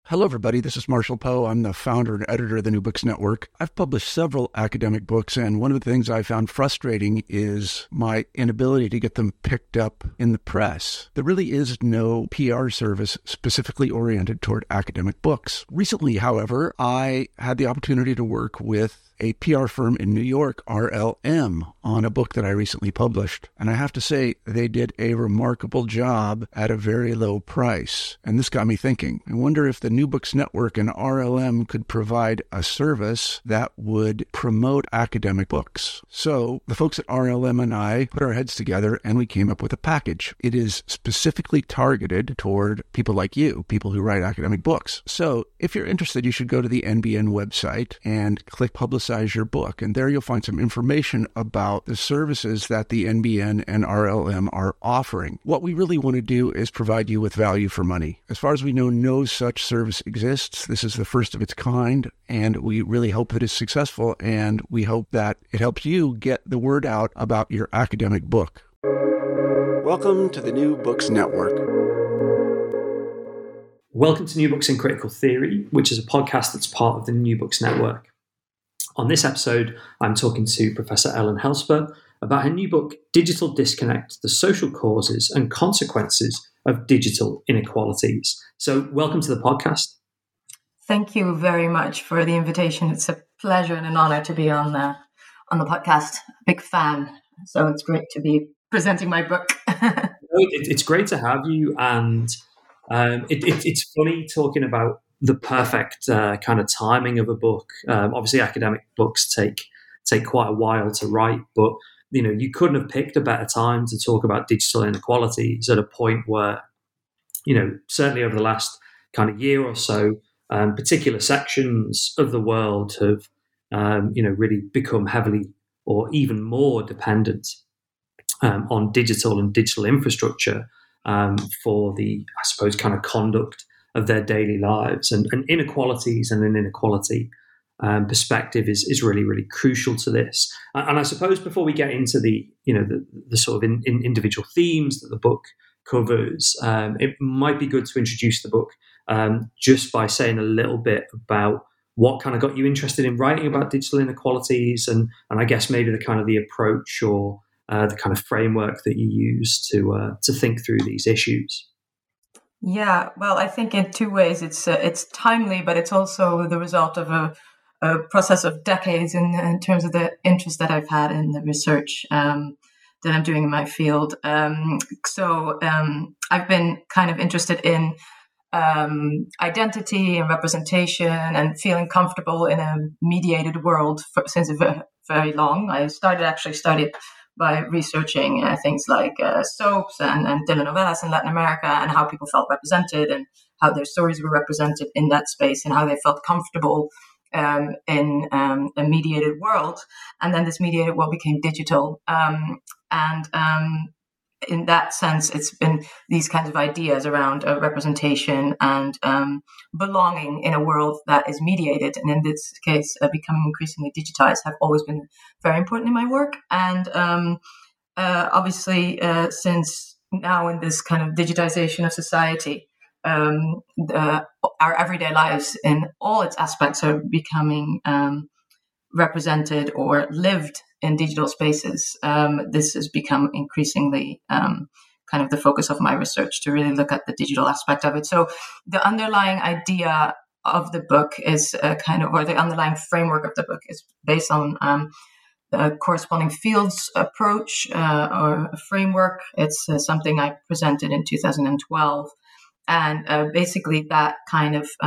Hello, everybody. This is Marshall Poe. I'm the founder and editor of the New Books Network. I've published several academic books, and one of the things I found frustrating is my inability to get them picked up in the press. There really is no PR service specifically oriented toward academic books. Recently, however, I had the opportunity to work with a PR firm in New York, RLM, on a book that I recently published. And I have to say, they did a remarkable job at a very low price. And this got me thinking. I wonder if the New Books Network and RLM could provide a service that would promote academic books. So the folks at RLM and I put our heads together and we came up with a package. It is specifically targeted toward people like you, people who write academic books. So if you're interested, you should go to the NBN website and click Publicize Your Book. And there you'll find some information about the services that the NBN and RLM are offering. What we really want to do is provide you with value for money. As far as we know, no such service exists. This is the first of its kind, and we really hope that it's successful, and we hope that it helps you get the word out about your academic book. Welcome to the New Books Network. Welcome to New Books in Critical Theory, which is a podcast that's part of the New Books Network. On this episode, I'm talking to Professor Ellen Helsper about her new book, Digital Disconnect, The Social Causes and Consequences of Digital Inequalities. So welcome to the podcast. Thank you very much for the invitation. It's a pleasure and an honor to be on the podcast. Big fan. So it's great to be presenting my book. It's great to have you. And it's funny talking about the perfect kind of timing of a book. Obviously, academic books take quite a while to write, but you couldn't have picked a better time to talk about digital inequalities at a point where, certainly over the last kind of year or so, particular sections of the world have, really become heavily or even more dependent on digital and digital infrastructure for the, I suppose, kind of conduct of their daily lives, and inequalities and an inequality perspective is really, really crucial to this. And I suppose before we get into the sort of individual themes that the book covers, it might be good to introduce the book just by saying a little bit about what kind of got you interested in writing about digital inequalities, and I guess maybe the kind of the approach or the kind of framework that you use to think through these issues. Yeah, well, I think in two ways. It's timely, but it's also the result of a process of decades in terms of the interest that I've had in the research that I'm doing in my field. So I've been kind of interested in identity and representation and feeling comfortable in a mediated world since very long. I studied by researching things like soaps and telenovelas in Latin America, and how people felt represented and how their stories were represented in that space and how they felt comfortable in a mediated world. And then this mediated world became digital. In that sense, it's been these kinds of ideas around representation and belonging in a world that is mediated, and in this case, becoming increasingly digitized, have always been very important in my work. And obviously, since now in this kind of digitization of society, our everyday lives in all its aspects are becoming represented or lived in digital spaces. This has become increasingly kind of the focus of my research, to really look at the digital aspect of it. So the underlying idea of the book is the underlying framework of the book is based on the corresponding fields approach or a framework. It's something I presented in 2012. And basically that kind of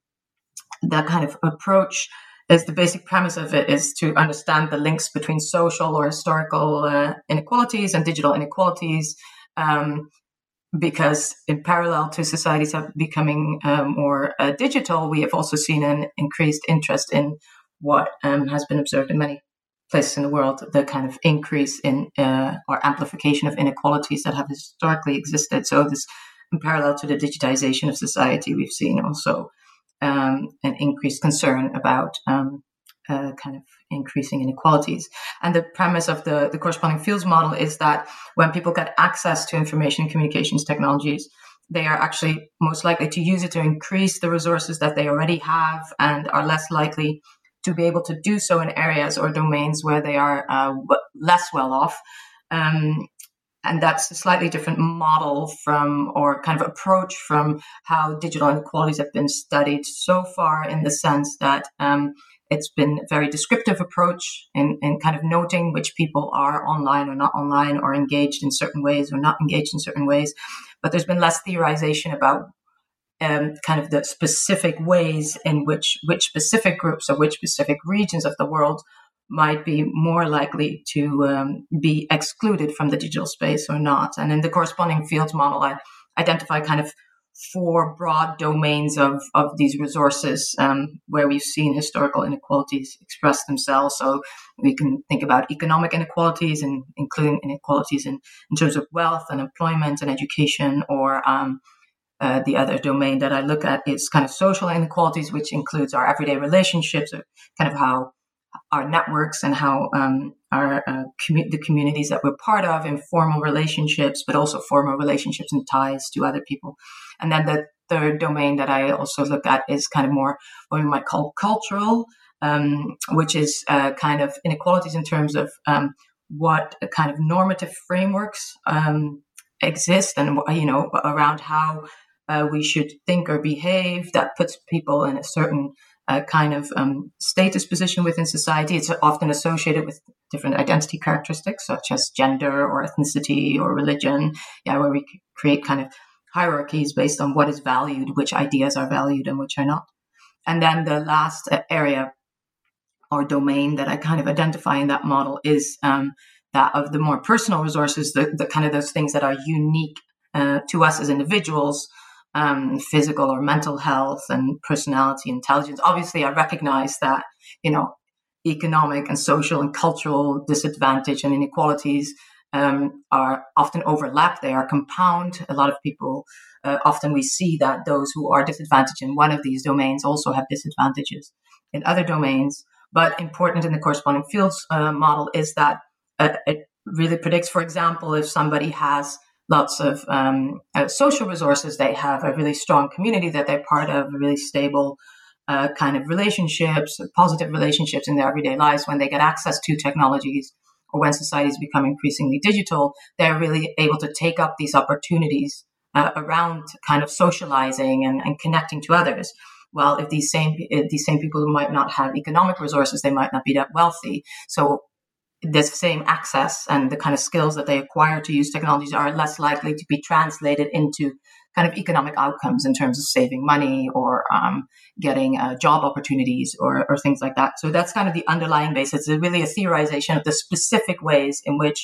approach is the basic premise of it is to understand the links between social or historical inequalities and digital inequalities, because in parallel to societies becoming more digital, we have also seen an increased interest in what has been observed in many places in the world, the kind of increase in or amplification of inequalities that have historically existed. So this, in parallel to the digitization of society, we've seen also an increased concern about kind of increasing inequalities. And the premise of the corresponding fields model is that when people get access to information and communications technologies, they are actually most likely to use it to increase the resources that they already have, and are less likely to be able to do so in areas or domains where they are less well off. And that's a slightly different model from, or kind of approach from, how digital inequalities have been studied so far, in the sense that it's been a very descriptive approach in kind of noting which people are online or not online, or engaged in certain ways or not engaged in certain ways. But there's been less theorization about kind of the specific ways in which specific groups or which specific regions of the world might be more likely to be excluded from the digital space or not. And in the corresponding fields model, I identify kind of 4 broad domains of these resources where we've seen historical inequalities express themselves. So we can think about economic inequalities, and including inequalities in terms of wealth and employment and education, or the other domain that I look at is kind of social inequalities, which includes our everyday relationships, or kind of how our networks and how the communities that we're part of, informal relationships, but also formal relationships and ties to other people. And then the third domain that I also look at is kind of more what we might call cultural, which is kind of inequalities in terms of what kind of normative frameworks exist, and around how we should think or behave, that puts people in a certain kind of status position within society. It's often associated with different identity characteristics, such as gender or ethnicity or religion, where we create kind of hierarchies based on what is valued, which ideas are valued and which are not. And then the last area or domain that I kind of identify in that model is that of the more personal resources, the kind of those things that are unique to us as individuals, physical or mental health and personality, intelligence. Obviously, I recognize that, economic and social and cultural disadvantage and inequalities are often overlap. They are compound. A lot of people, often we see that those who are disadvantaged in one of these domains also have disadvantages in other domains. But important in the corresponding fields model is that it really predicts, for example, if somebody has lots of social resources, they have a really strong community that they're part of, really stable kind of relationships, positive relationships in their everyday lives. When they get access to technologies, or when societies become increasingly digital, they're really able to take up these opportunities around kind of socializing and connecting to others. Well, if these same people who might not have economic resources, they might not be that wealthy. So this same access and the kind of skills that they acquire to use technologies are less likely to be translated into kind of economic outcomes in terms of saving money or getting job opportunities or things like that. So that's kind of the underlying base. It's really a theorization of the specific ways in which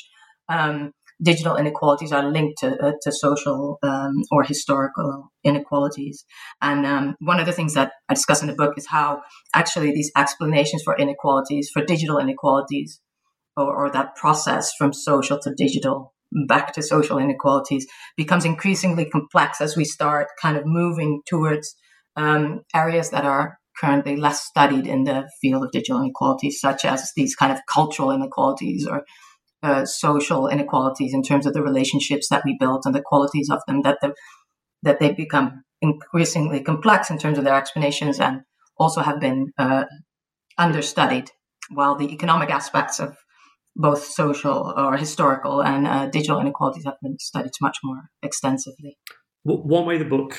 digital inequalities are linked to social or historical inequalities. And one of the things that I discuss in the book is how actually these explanations for inequalities, for digital inequalities, or that process from social to digital back to social inequalities becomes increasingly complex as we start kind of moving towards areas that are currently less studied in the field of digital inequalities, such as these kind of cultural inequalities or social inequalities in terms of the relationships that we built and the qualities of them, that they become increasingly complex in terms of their explanations and also have been understudied, while the economic aspects of both social or historical and digital inequalities have been studied much more extensively. One way the book,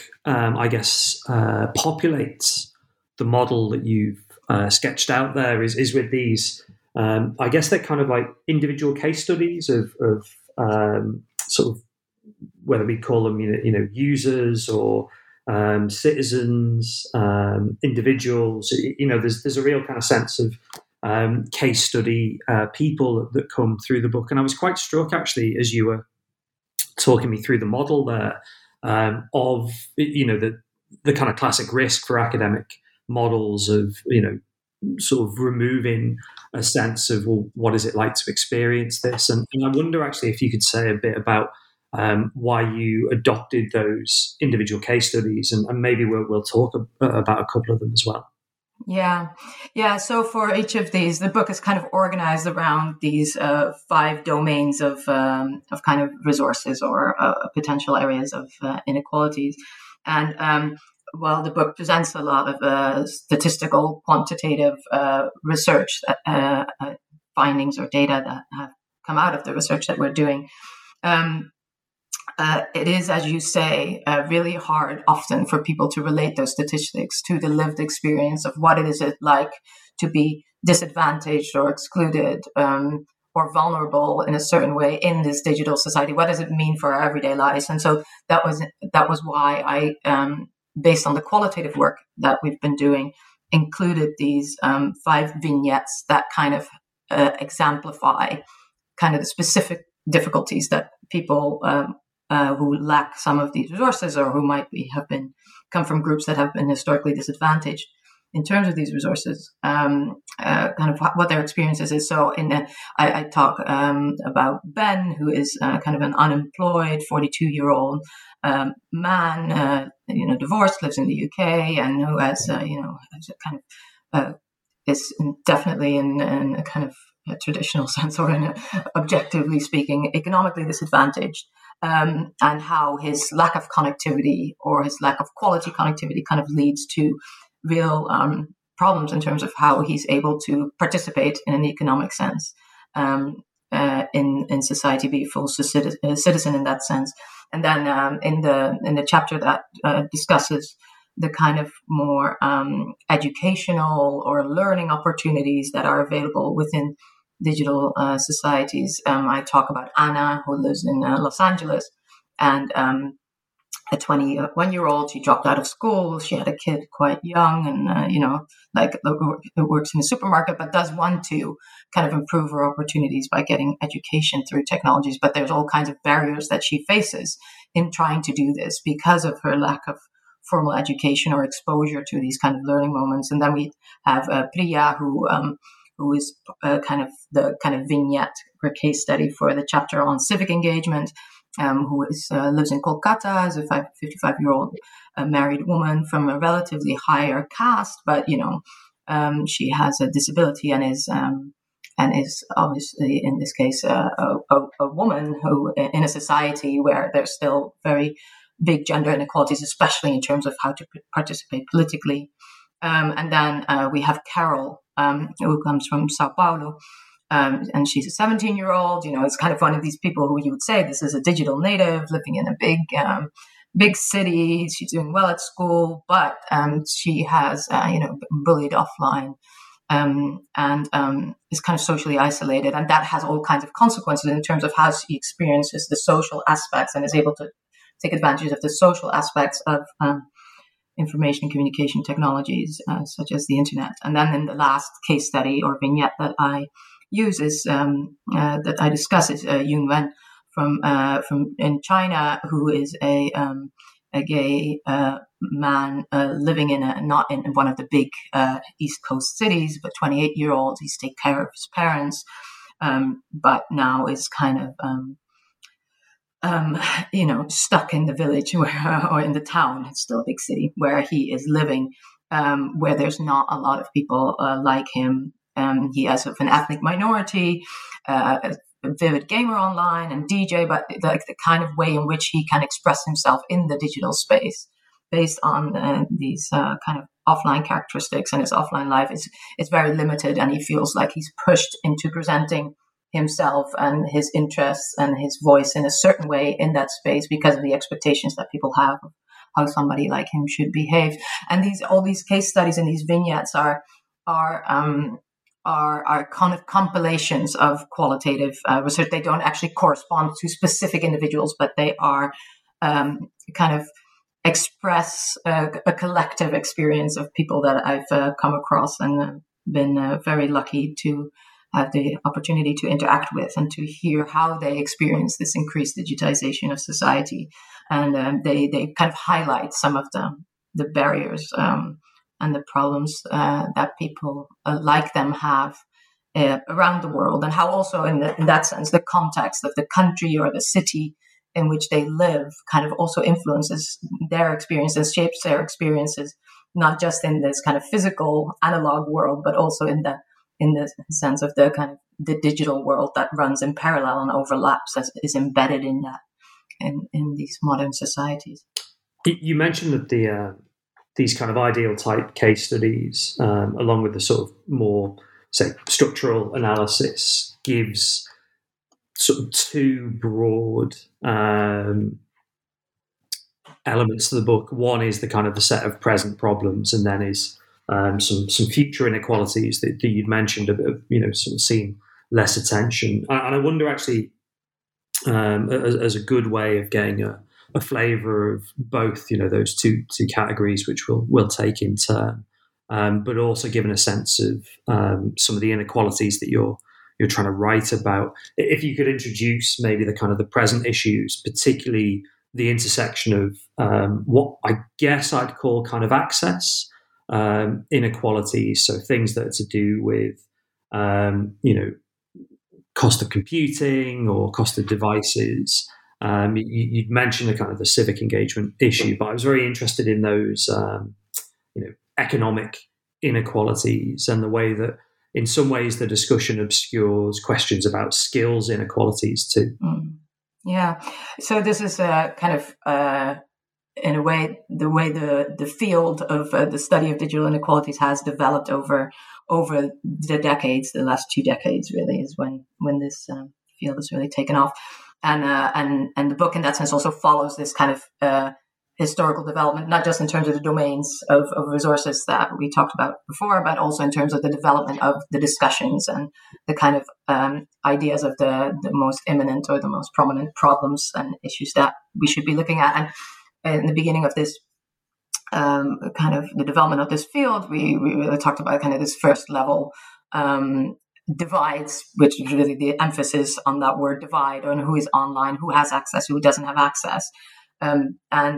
populates the model that you've sketched out there is with these, I guess they're kind of like individual case studies of sort of, whether we call them, users or citizens, individuals. There's a real kind of sense of case study people that come through the book. And I was quite struck, actually, as you were talking me through the model there, of the kind of classic risk for academic models of sort of removing a sense of, well, what is it like to experience this? And I wonder actually if you could say a bit about why you adopted those individual case studies, and maybe we'll talk about a couple of them as well. Yeah. So for each of these, the book is kind of organized around these 5 domains of kind of resources or potential areas of inequalities. And well, the book presents a lot of statistical, quantitative research, findings or data that have come out of the research that we're doing. It is, as you say, really hard often for people to relate those statistics to the lived experience of what it is like to be disadvantaged or excluded or vulnerable in a certain way in this digital society. What does it mean for our everyday lives? And so that was why I, based on the qualitative work that we've been doing, included these 5 vignettes that kind of exemplify kind of the specific difficulties that people who lack some of these resources or who might come from groups that have been historically disadvantaged in terms of these resources, kind of what their experiences is. So I talk about Ben, who is kind of an unemployed 42-year-old man, divorced, lives in the UK, and who has, kind of is definitely in a kind of a traditional sense, or in objectively speaking, economically disadvantaged. And how his lack of connectivity or his lack of quality connectivity kind of leads to real problems in terms of how he's able to participate in an economic sense in society, be a full citizen in that sense. And then in the chapter that discusses the kind of more educational or learning opportunities that are available within digital societies. I talk about Anna, who lives in Los Angeles, and a 21-year-old. She dropped out of school. She had a kid quite young, and works in a supermarket, but does want to kind of improve her opportunities by getting education through technologies. But there's all kinds of barriers that she faces in trying to do this because of her lack of formal education or exposure to these kind of learning moments. And then we have Priya, who is kind of the kind of vignette or case study for the chapter on civic engagement, who lives in Kolkata as a 55-year-old married woman from a relatively higher caste, but she has a disability and is obviously in this case a woman who, in a society where there's still very big gender inequalities, especially in terms of how to participate politically. And then we have Carol, who comes from Sao Paulo, and she's a 17-year-old. It's kind of one of these people who you would say this is a digital native living in a big city. She's doing well at school, but she has been bullied offline and is kind of socially isolated, and that has all kinds of consequences in terms of how she experiences the social aspects and is able to take advantage of the social aspects of information and communication technologies, such as the internet. And then in the last case study or vignette that I use is that I discuss is Yun Wen from in China, who is a gay man living not in one of the big East Coast cities, but 28-year-old. He's taken care of his parents, but now is kind of stuck in the village or in the town. It's still a big city where he is living, where there's not a lot of people like him. He has an ethnic minority, a vivid gamer online and DJ, but the kind of way in which he can express himself in the digital space based on these kind of offline characteristics, and his offline life is very limited, and he feels like he's pushed into presenting himself and his interests and his voice in a certain way in that space because of the expectations that people have of how somebody like him should behave. And all these case studies and these vignettes are kind of compilations of qualitative research. They don't actually correspond to specific individuals, but they are kind of express a collective experience of people that I've come across and been very lucky to have the opportunity to interact with and to hear how they experience this increased digitization of society. And they kind of highlight some of the barriers and the problems that people like them have around the world, and how also in that sense the context of the country or the city in which they live kind of also influences their experiences, shapes their experiences, not just in this kind of physical analog world, but also in the sense of the kind of the digital world that runs in parallel and overlaps, as is embedded in that in these modern societies. You mentioned that these kind of ideal type case studies, along with the sort of more, say, structural analysis, gives sort of two broad elements to the book. One is the kind of the set of present problems, and then is some future inequalities that you'd mentioned, sort of seem less attention. And I wonder, actually, as a good way of getting a flavour of both, those two categories, which we'll take in turn, but also given a sense of some of the inequalities that you're trying to write about. If you could introduce maybe the kind of the present issues, particularly the intersection of what I guess I'd call kind of access inequalities, so things that are to do with cost of computing or cost of devices. You'd mentioned the kind of the civic engagement issue, but I was very interested in those economic inequalities and the way that in some ways the discussion obscures questions about skills inequalities too. Yeah. So this is kind of in a way the field of the study of digital inequalities has developed over the decades. The last 2 decades really is when this field has really taken off, and the book in that sense also follows this kind of historical development, not just in terms of the domains of resources that we talked about before, but also in terms of the development of the discussions and the kind of ideas of the most imminent or the most prominent problems and issues that we should be looking at. And in the beginning of this kind of the development of this field, we really talked about kind of this first level divides, which is really the emphasis on that word divide, on who is online, who has access, who doesn't have access. And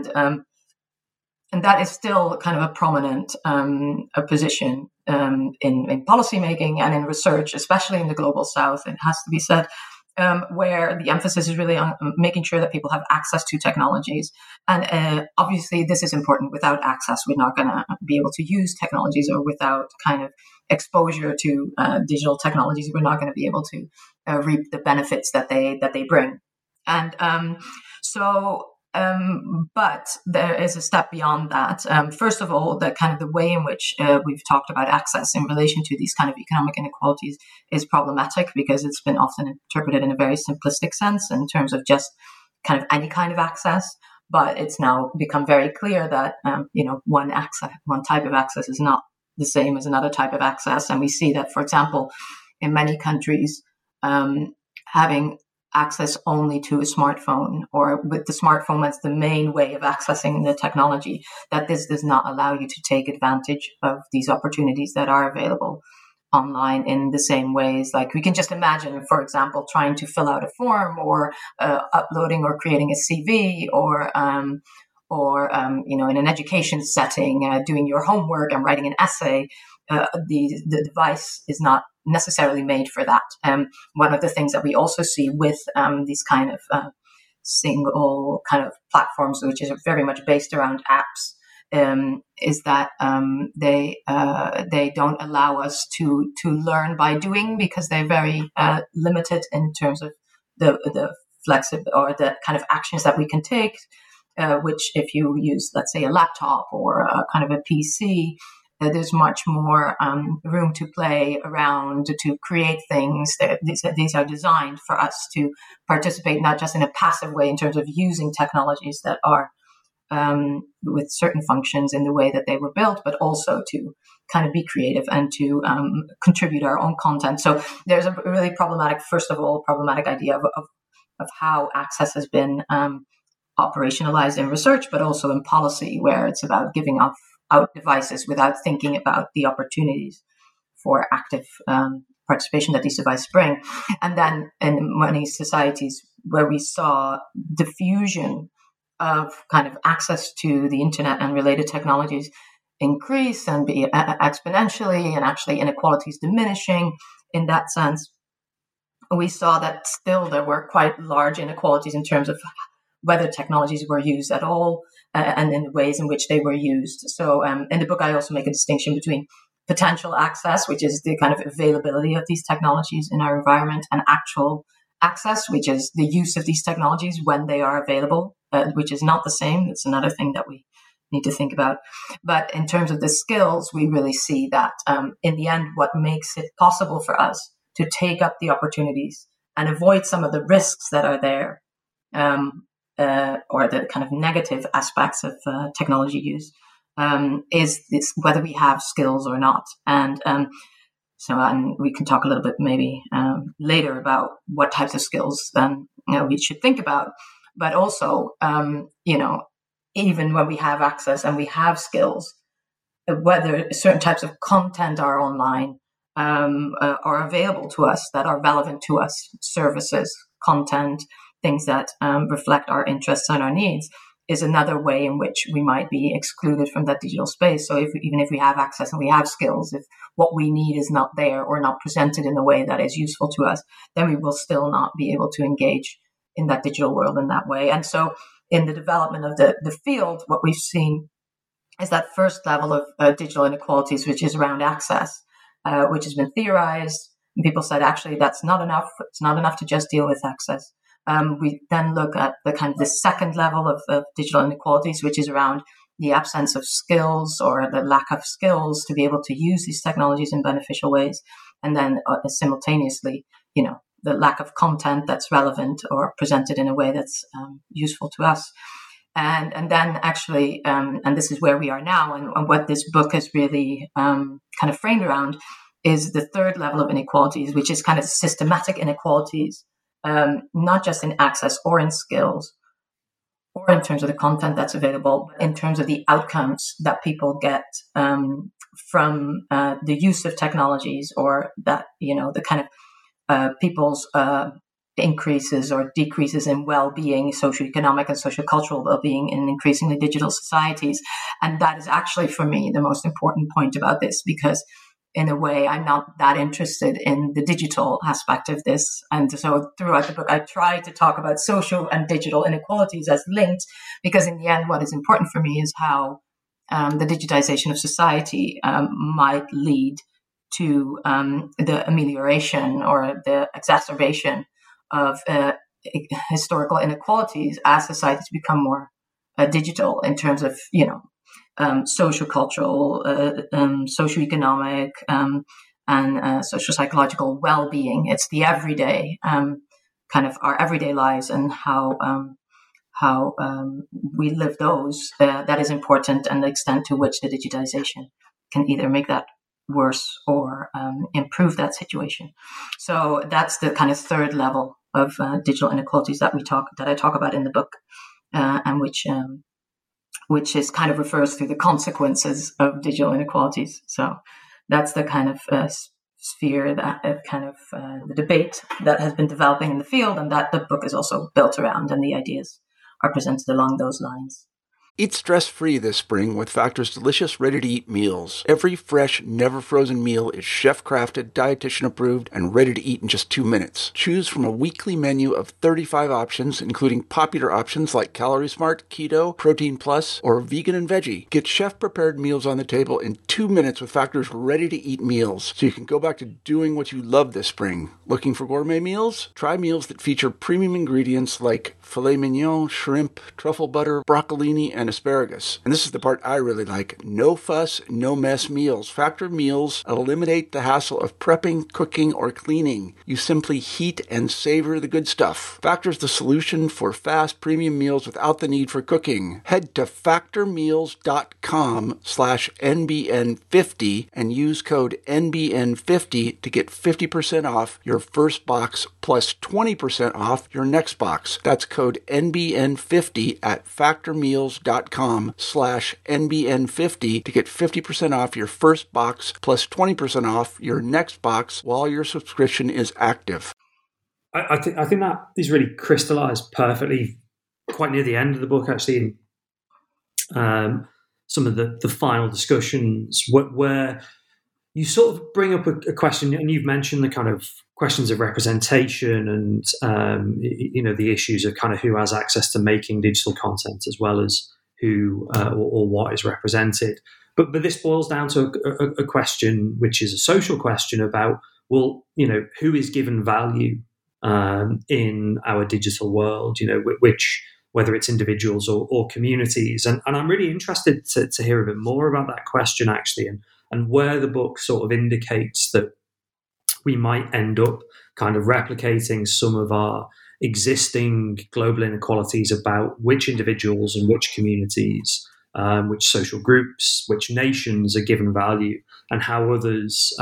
that is still kind of a prominent a position in policymaking and in research, especially in the global south, it has to be said, where the emphasis is really on making sure that people have access to technologies. And obviously this is important. Without access, we're not going to be able to use technologies, or without kind of exposure to digital technologies, we're not going to be able to reap the benefits that they bring. And but there is a step beyond that. First of all, the kind of the way in which we've talked about access in relation to these kind of economic inequalities is problematic, because it's been often interpreted in a very simplistic sense in terms of just kind of any kind of access. But it's now become very clear that one type of access is not the same as another type of access, and we see that, for example, in many countries, having access only to a smartphone, or with the smartphone as the main way of accessing the technology, that this does not allow you to take advantage of these opportunities that are available online in the same ways. Like, we can just imagine, for example, trying to fill out a form, or uploading or creating a CV, or in an education setting, doing your homework and writing an essay. The device is not necessarily made for that. One of the things that we also see with these kind of single kind of platforms, which is very much based around apps, is that they don't allow us to learn by doing, because they're very limited in terms of the flexible or the kind of actions that we can take. Which, if you use, let's say, a laptop or a kind of a PC, there's much more room to play around, to create things. These are designed for us to participate, not just in a passive way in terms of using technologies that are with certain functions in the way that they were built, but also to kind of be creative and to contribute our own content. So there's a really problematic idea of how access has been operationalized in research, but also in policy, where it's about giving out devices without thinking about the opportunities for active participation that these devices bring. And then in many societies where we saw diffusion of kind of access to the internet and related technologies increase and be exponentially, and actually inequalities diminishing in that sense, we saw that still there were quite large inequalities in terms of whether technologies were used at all, and in the ways in which they were used. So in the book, I also make a distinction between potential access, which is the kind of availability of these technologies in our environment, and actual access, which is the use of these technologies when they are available, which is not the same. It's another thing that we need to think about. But in terms of the skills, we really see that in the end, what makes it possible for us to take up the opportunities and avoid some of the risks that are there, or the kind of negative aspects of technology use, is this, whether we have skills or not. And we can talk a little bit maybe later about what types of skills we should think about. But also, even when we have access and we have skills, whether certain types of content are online, are available to us that are relevant to us, services, content, things that reflect our interests and our needs, is another way in which we might be excluded from that digital space. So even if we have access and we have skills, if what we need is not there or not presented in a way that is useful to us, then we will still not be able to engage in that digital world in that way. And so in the development of the field, what we've seen is that first level of digital inequalities, which is around access, which has been theorized. And people said, actually, that's not enough. It's not enough to just deal with access. We then look at the kind of the second level of digital inequalities, which is around the absence of skills or the lack of skills to be able to use these technologies in beneficial ways. And then simultaneously, the lack of content that's relevant or presented in a way that's useful to us. And then actually, and this is where we are now, and what this book is really kind of framed around is the third level of inequalities, which is kind of systematic inequalities, not just in access or in skills or in terms of the content that's available, but in terms of the outcomes that people get from the use of technologies, or that, the kind of people's increases or decreases in well-being, socioeconomic and sociocultural well-being in increasingly digital societies. And that is actually, for me, the most important point about this, because in a way, I'm not that interested in the digital aspect of this. And so throughout the book, I try to talk about social and digital inequalities as linked, because in the end, what is important for me is how the digitization of society might lead to the amelioration or the exacerbation of historical inequalities as societies become more digital in terms of, social-cultural, socioeconomic, and social-psychological well-being. It's the everyday, kind of our everyday lives and how we live those that is important, and the extent to which the digitization can either make that worse or improve that situation. So that's the kind of third level of digital inequalities that I talk about in the book, and which is kind of refers to the consequences of digital inequalities. So that's the kind of sphere that kind of the debate that has been developing in the field, and that the book is also built around, and the ideas are presented along those lines. Eat stress-free this spring with Factor's delicious, ready-to-eat meals. Every fresh, never-frozen meal is chef-crafted, dietitian-approved, and ready to eat in just 2 minutes. Choose from a weekly menu of 35 options, including popular options like Calorie Smart, Keto, Protein Plus, or Vegan and Veggie. Get chef-prepared meals on the table in 2 minutes with Factor's ready-to-eat meals, so you can go back to doing what you love this spring. Looking for gourmet meals? Try meals that feature premium ingredients like filet mignon, shrimp, truffle butter, broccolini, and asparagus. And this is the part I really like. No fuss, no mess meals. Factor meals eliminate the hassle of prepping, cooking, or cleaning. You simply heat and savor the good stuff. Factor's the solution for fast premium meals without the need for cooking. Head to factormeals.com/NBN50 and use code NBN50 to get 50% off your first box plus 20% off your next box. That's code NBN50 at factormeals.com/NBN50 to get 50% off your first box plus 20% off your next box while your subscription is active. I think that is really crystallized perfectly quite near the end of the book, actually, in some of the final discussions where you sort of bring up a question, and you've mentioned the kind of questions of representation and the issues of kind of who has access to making digital content, as well as who or what is represented. But this boils down to a question, which is a social question about, well, who is given value in our digital world? Whether it's individuals or communities, and I'm really interested to hear a bit more about that question actually, and where the book sort of indicates that we might end up kind of replicating some of our existing global inequalities about which individuals and which communities, which social groups, which nations are given value, and how others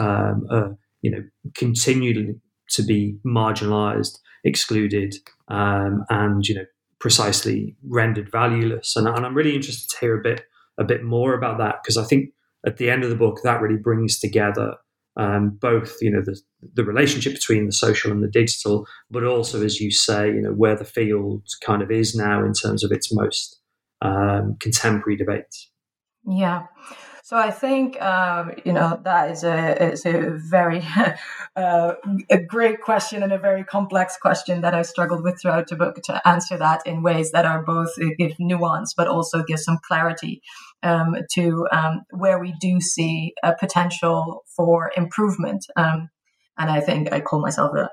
continue to be marginalized, excluded, and precisely rendered valueless. And I'm really interested to hear a bit more about that, because I think at the end of the book that really brings together both the relationship between the social and the digital, but also, as you say, where the field kind of is now in terms of its most contemporary debates. Yeah. So I think that is a very a great question, and a very complex question that I struggled with throughout the book to answer that in ways that are both give nuance but also give some clarity to where we do see a potential for improvement. And I think I call myself a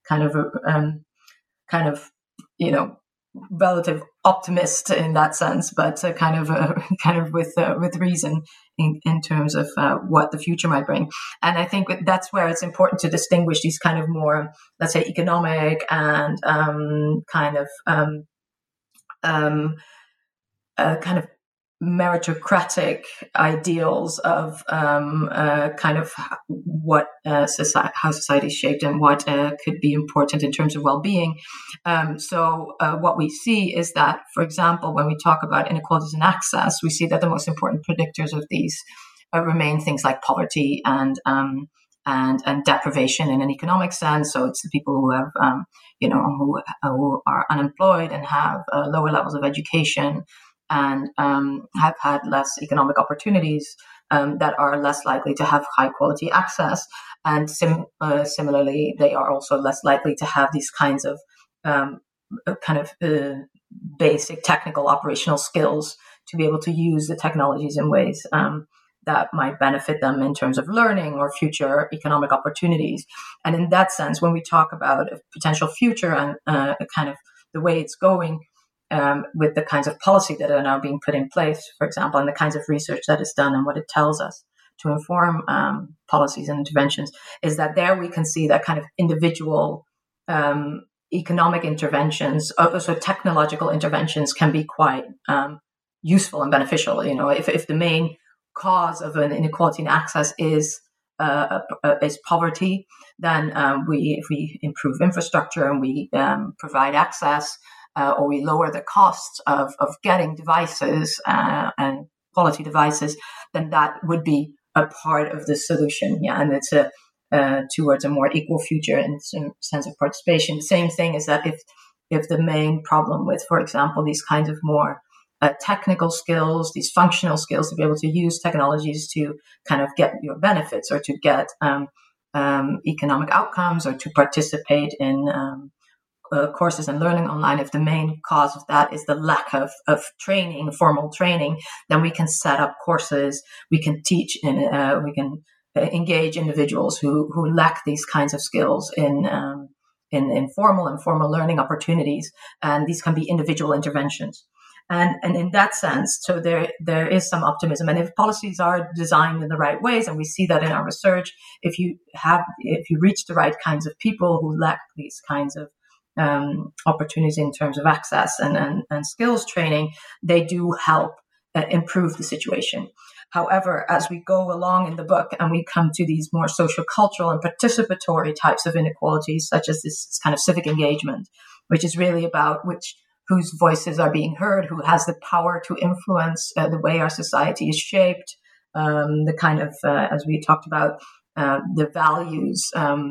relative optimist in that sense, but kind of with reason in terms of what the future might bring. And I think that's where it's important to distinguish these kind of more, let's say, economic and kind of meritocratic ideals of kind of what how society is shaped and what could be important in terms of well-being. So what we see is that, for example, when we talk about inequalities in access, we see that the most important predictors of these remain things like poverty and deprivation in an economic sense. So it's the people who have who are unemployed and have lower levels of education and have had less economic opportunities, that are less likely to have high quality access. And similarly, they are also less likely to have these kinds of basic technical operational skills to be able to use the technologies in ways that might benefit them in terms of learning or future economic opportunities. And in that sense, when we talk about a potential future and kind of the way it's going, with the kinds of policy that are now being put in place, for example, and the kinds of research that is done and what it tells us to inform policies and interventions, is that there we can see that kind of individual economic interventions, also technological interventions, can be quite useful and beneficial. If the main cause of an inequality in access is poverty, then if we improve infrastructure and we provide access, or we lower the costs of getting devices and quality devices, then that would be a part of the solution. Yeah, and it's towards a more equal future in some sense of participation. The same thing is that if the main problem with, for example, these kinds of more technical skills, these functional skills to be able to use technologies to kind of get your benefits or to get economic outcomes or to participate in courses and learning online, if the main cause of that is the lack of training, formal training, then we can set up courses, we can teach, and we can engage individuals who lack these kinds of skills in formal and formal learning opportunities, and these can be individual interventions. And in that sense, so there is some optimism. And if policies are designed in the right ways, and we see that in our research, if you reach the right kinds of people who lack these kinds of opportunities in terms of access and skills training, they do help improve the situation. However, as we go along in the book and we come to these more social, cultural, and participatory types of inequalities, such as this kind of civic engagement, which is really about whose voices are being heard, who has the power to influence the way our society is shaped, the kind of, as we talked about, the values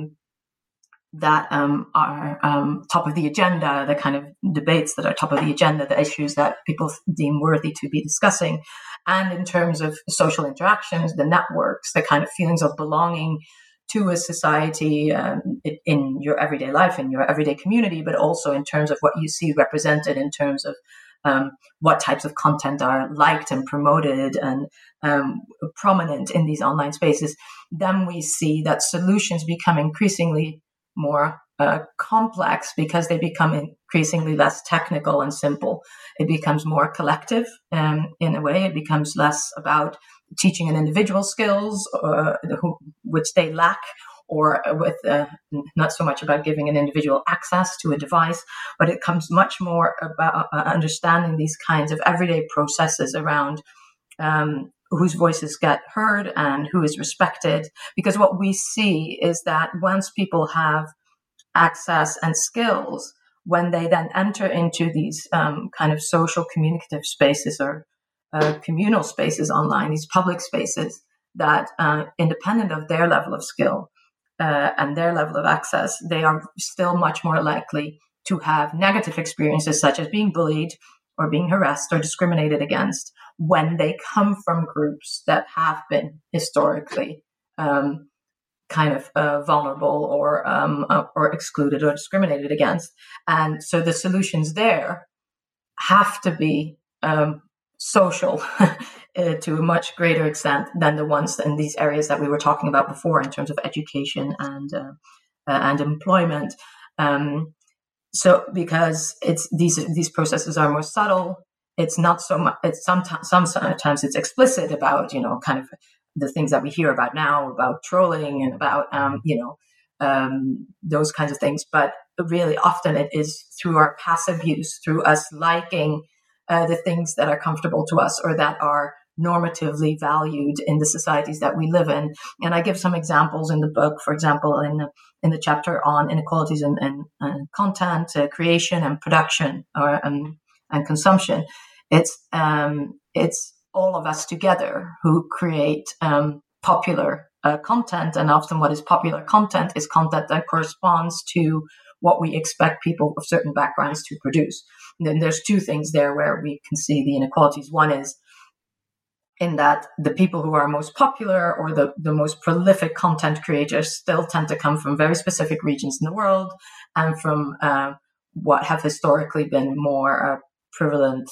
that are top of the agenda, the kind of debates that are top of the agenda, the issues that people deem worthy to be discussing. And in terms of social interactions, the networks, the kind of feelings of belonging to a society in your everyday life, in your everyday community, but also in terms of what you see represented in terms of what types of content are liked and promoted and prominent in these online spaces, then we see that solutions become increasingly more complex because they become increasingly less technical and simple. It becomes more collective in a way. It becomes less about teaching an individual skills which they lack, or with not so much about giving an individual access to a device, but it comes much more about understanding these kinds of everyday processes around whose voices get heard and who is respected. Because what we see is that once people have access and skills, when they then enter into these kind of social communicative spaces or communal spaces online, these public spaces that independent of their level of skill and their level of access, they are still much more likely to have negative experiences such as being bullied or being harassed or discriminated against when they come from groups that have been historically kind of vulnerable or excluded or discriminated against. And so the solutions there have to be social to a much greater extent than the ones in these areas that we were talking about before in terms of education and employment. So because it's these processes are more subtle, it's not so much. It's sometimes it's explicit about kind of the things that we hear about now, about trolling and about those kinds of things. But really often it is through our passive use, through us liking the things that are comfortable to us or that are normatively valued in the societies that we live in. And I give some examples in the book. For example, in the chapter on inequalities in content creation and production and consumption, it's all of us together who create popular content. And often what is popular content is content that corresponds to what we expect people of certain backgrounds to produce. And then there's two things there where we can see the inequalities. One is in that the people who are most popular or the most prolific content creators still tend to come from very specific regions in the world and from what have historically been more privileged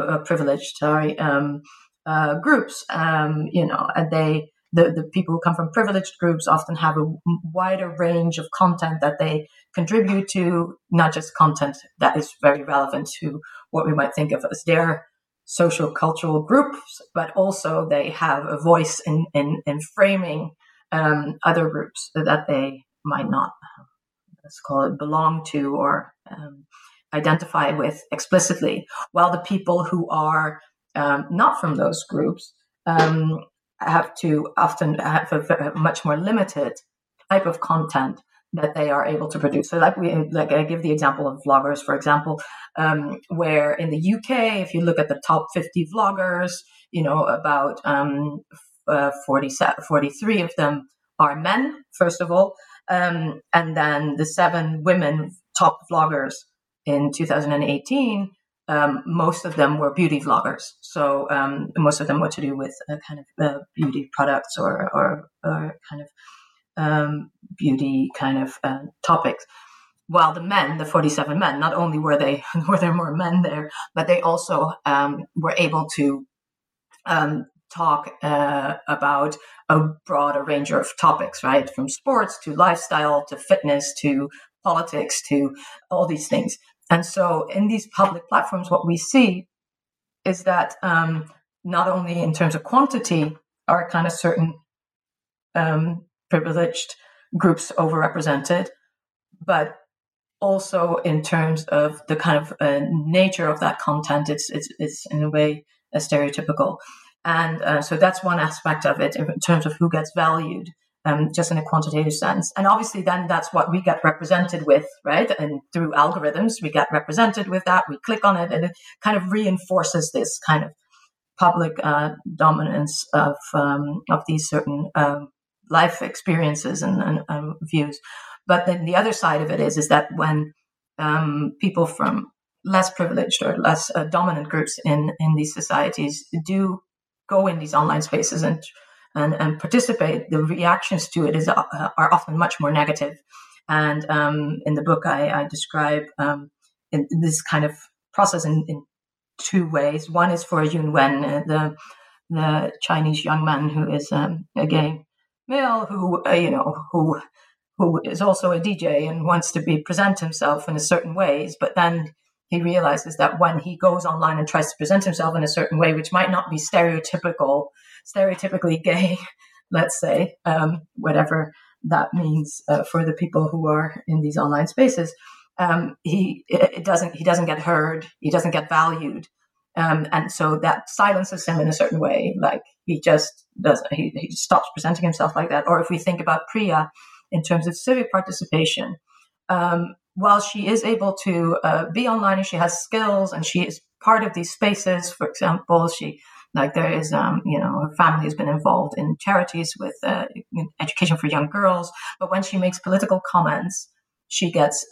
groups. And the people who come from privileged groups often have a wider range of content that they contribute to, not just content that is very relevant to what we might think of as their social cultural groups, but also they have a voice in framing other groups that they might not, let's call it, belong to or identify with explicitly, while the people who are not from those groups have to often have a much more limited type of content that they are able to produce. So like I give the example of vloggers, for example, where in the UK, if you look at the top 50 vloggers, about 43 of them are men, first of all. And then the 7 women top vloggers in 2018, most of them were beauty vloggers. So most of them were to do with kind of beauty products or kind of beauty kind of topics. While the men, the 47 men, not only were there more men there, but they also were able to talk about a broader range of topics, right? From sports to lifestyle to fitness to politics to all these things. And so in these public platforms, what we see is that not only in terms of quantity are kind of certain privileged groups overrepresented, but also in terms of the kind of nature of that content, it's in a way stereotypical. And so that's one aspect of it in terms of who gets valued, just in a quantitative sense. And obviously then that's what we get represented with, right? And through algorithms, we get represented with that. We click on it and it kind of reinforces this kind of public dominance of these certain life experiences and views. But then the other side of it is that when people from less privileged or less dominant groups in these societies do go in these online spaces and participate, the reactions to it are often much more negative. And in the book, I describe in this kind of process in two ways. One is for Yun Wen, the Chinese young man who is a gay male who who is also a DJ and wants to present himself in a certain ways, but then he realizes that when he goes online and tries to present himself in a certain way, which might not be stereotypically gay, let's say, whatever that means for the people who are in these online spaces, he doesn't get heard, he doesn't get valued, and so that silences him in a certain way. Like he just stops presenting himself like that. Or if we think about Priya in terms of civic participation, while she is able to be online and she has skills and she is part of these spaces, for example, there is, her family has been involved in charities with education for young girls. But when she makes political comments, she gets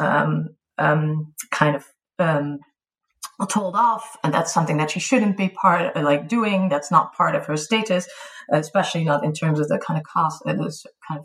told off, and that's something that she shouldn't be doing. That's not part of her status, especially not in terms of the kind of cost, this kind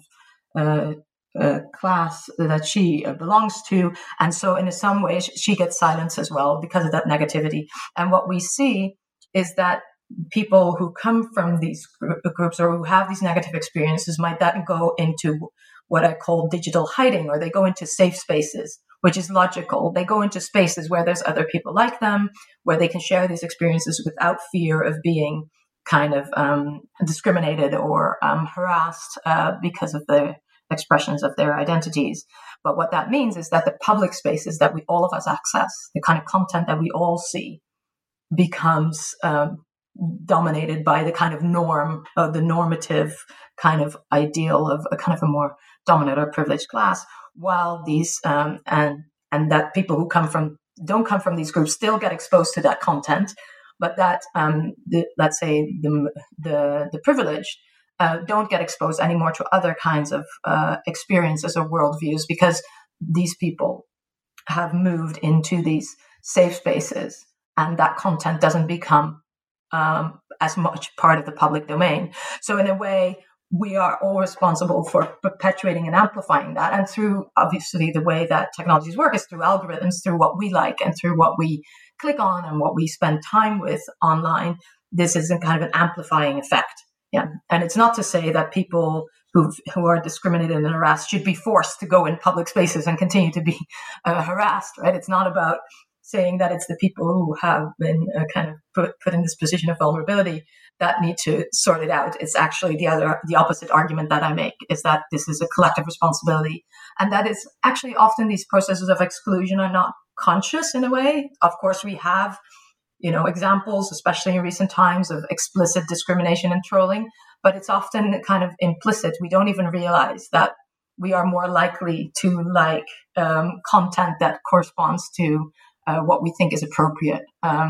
of class that she belongs to. And so in some ways she gets silenced as well because of that negativity. And what we see is that people who come from these groups or who have these negative experiences might then go into what I call digital hiding, or they go into safe spaces, which is logical. They go into spaces where there's other people like them, where they can share these experiences without fear of being kind of discriminated or harassed because of the expressions of their identities. But what that means is that the public spaces that all of us access, the kind of content that we all see, becomes dominated by the kind of norm, the normative kind of ideal of a kind of a more dominant or privileged class, while these and that people who don't come from these groups still get exposed to that content, but that let's say the privileged don't get exposed anymore to other kinds of experiences or worldviews, because these people have moved into these safe spaces and that content doesn't become as much part of the public domain. So in a way, we are all responsible for perpetuating and amplifying that. And through, obviously, the way that technologies work is through algorithms, through what we like and through what we click on and what we spend time with online. This is a kind of an amplifying effect. Yeah. And it's not to say that people who are discriminated and harassed should be forced to go in public spaces and continue to be harassed, right? It's not about saying that it's the people who have been kind of put in this position of vulnerability that need to sort it out. It's actually the opposite argument that I make, is that this is a collective responsibility, and that is actually often these processes of exclusion are not conscious in a way. Of course, we have, examples, especially in recent times, of explicit discrimination and trolling, but it's often kind of implicit. We don't even realize that we are more likely to like content that corresponds to what we think is appropriate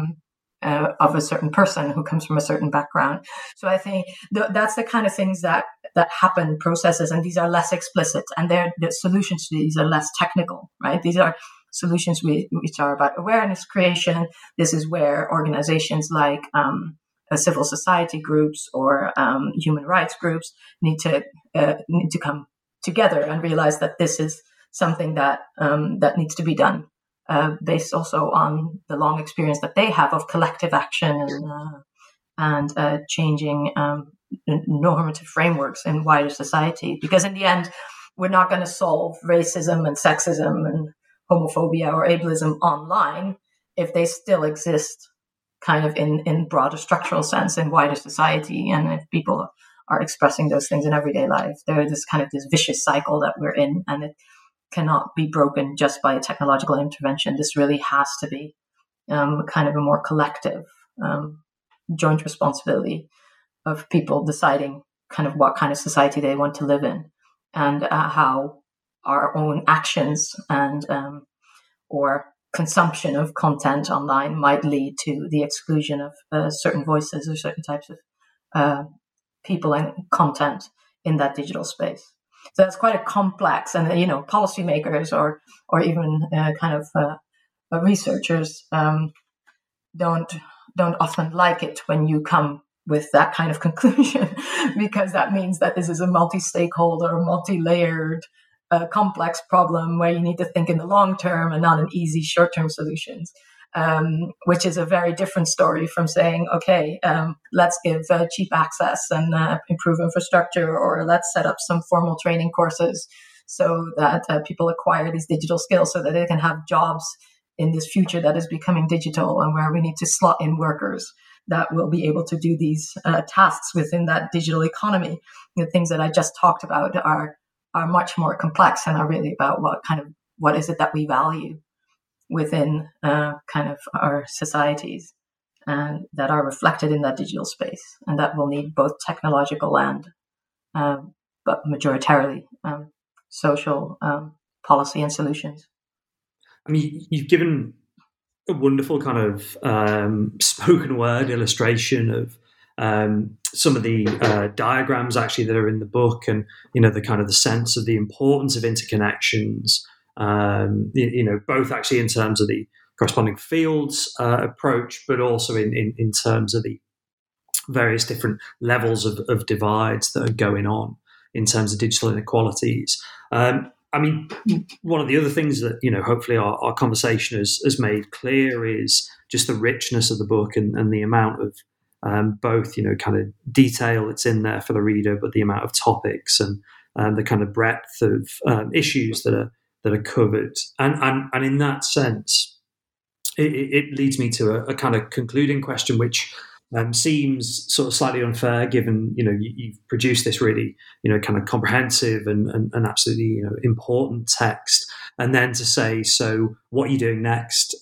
of a certain person who comes from a certain background. So I think that's the kind of things that happen, processes, and these are less explicit, and the solutions to these are less technical, right? These are solutions which are about awareness creation. This is where organizations like civil society groups or human rights groups need to come together and realize that this is something that needs to be done. Based also on the long experience that they have of collective action and changing normative frameworks in wider society. Because in the end, we're not going to solve racism and sexism and homophobia or ableism online if they still exist kind of in broader structural sense in wider society. And if people are expressing those things in everyday life, there is this vicious cycle that we're in, and it cannot be broken just by a technological intervention. This really has to be kind of a more collective joint responsibility of people deciding kind of what kind of society they want to live in, and how our own actions and or consumption of content online might lead to the exclusion of certain voices or certain types of people and content in that digital space. So that's quite a complex, and policymakers or even researchers don't often like it when you come with that kind of conclusion, because that means that this is a multi-stakeholder, multi-layered, complex problem where you need to think in the long term and not in easy short-term solutions. which is a very different story from saying, okay, let's give cheap access and improve infrastructure, or let's set up some formal training courses so that people acquire these digital skills so that they can have jobs in this future that is becoming digital, and where we need to slot in workers that will be able to do these tasks within that digital economy. The things that I just talked about are much more complex and are really about what is it that we value within kind of our societies, and that are reflected in that digital space, and that will need both technological and, but majoritarily, social policy and solutions. I mean, you've given a wonderful kind of spoken word illustration of some of the diagrams actually that are in the book, and the kind of the sense of the importance of interconnections. Both actually in terms of the corresponding fields approach, but also in terms of the various different levels of divides that are going on in terms of digital inequalities. I mean, one of the other things that, hopefully our conversation has made clear is just the richness of the book and the amount of both, kind of detail that's in there for the reader, but the amount of topics and the kind of breadth of issues that are covered. And in that sense, it leads me to a kind of concluding question, which seems sort of slightly unfair, given you've produced this really kind of comprehensive and absolutely important text, and then to say, so what are you doing next?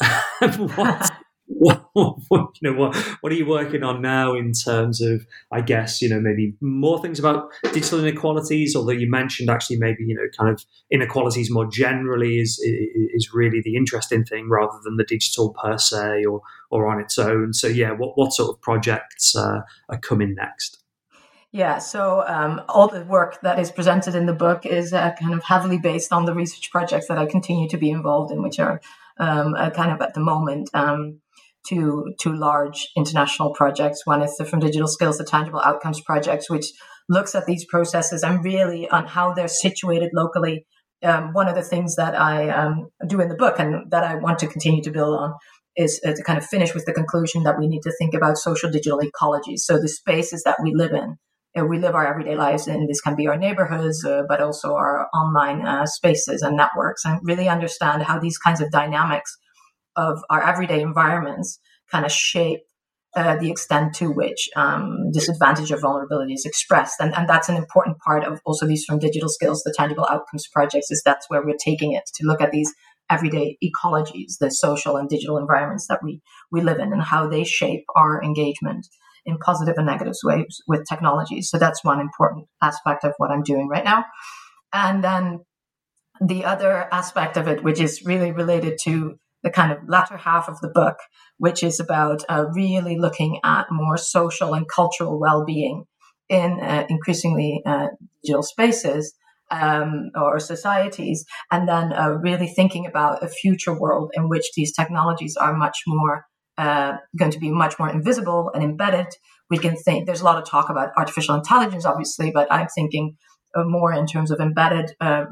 what are you working on now in terms of, I guess, maybe more things about digital inequalities, although you mentioned actually maybe kind of inequalities more generally is really the interesting thing rather than the digital per se or on its own. So yeah, what sort of projects are coming next? Yeah, so all the work that is presented in the book is kind of heavily based on the research projects that I continue to be involved in, which are kind of at the moment two large international projects. One is the From Digital Skills to Tangible Outcomes project, which looks at these processes and really on how they're situated locally. One of the things that I do in the book and that I want to continue to build on is to kind of finish with the conclusion that we need to think about social digital ecologies. So the spaces that we live in, we live our everyday lives in. This can be our neighborhoods, but also our online spaces and networks, and really understand how these kinds of dynamics of our everyday environments kind of shape the extent to which disadvantage or vulnerability is expressed. And that's an important part of also these From Digital Skills to Tangible Outcomes projects, is that's where we're taking it to look at these everyday ecologies, the social and digital environments that we live in, and how they shape our engagement in positive and negative ways with technologies. So that's one important aspect of what I'm doing right now. And then the other aspect of it, which is really related to the kind of latter half of the book, which is about really looking at more social and cultural well-being in increasingly digital spaces or societies, and then really thinking about a future world in which these technologies are much more going to be much more invisible and embedded. We can think, there's a lot of talk about artificial intelligence, obviously, but I'm thinking more in terms of embedded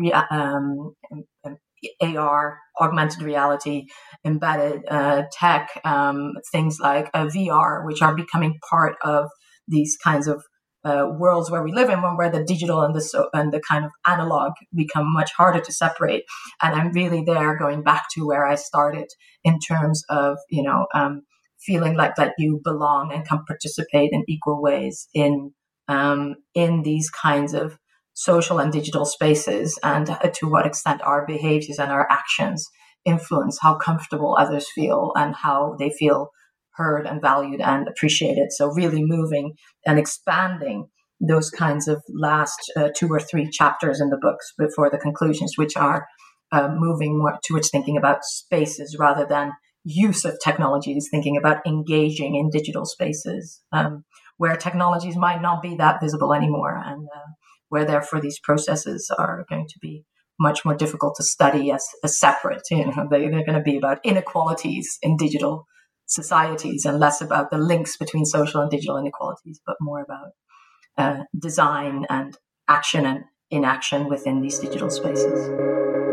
AR, augmented reality, embedded tech, things like VR, which are becoming part of these kinds of worlds where we live in, where the digital and the kind of analog become much harder to separate. And I'm really there going back to where I started in terms of, feeling like that you belong and can participate in equal ways in these kinds of social and digital spaces, and to what extent our behaviors and our actions influence how comfortable others feel and how they feel heard and valued and appreciated. So really moving and expanding those kinds of last 2 or 3 chapters in the books before the conclusions, which are moving more towards thinking about spaces rather than use of technologies, thinking about engaging in digital spaces where technologies might not be that visible anymore, and where therefore these processes are going to be much more difficult to study as separate. They're going to be about inequalities in digital societies and less about the links between social and digital inequalities, but more about design and action and inaction within these digital spaces.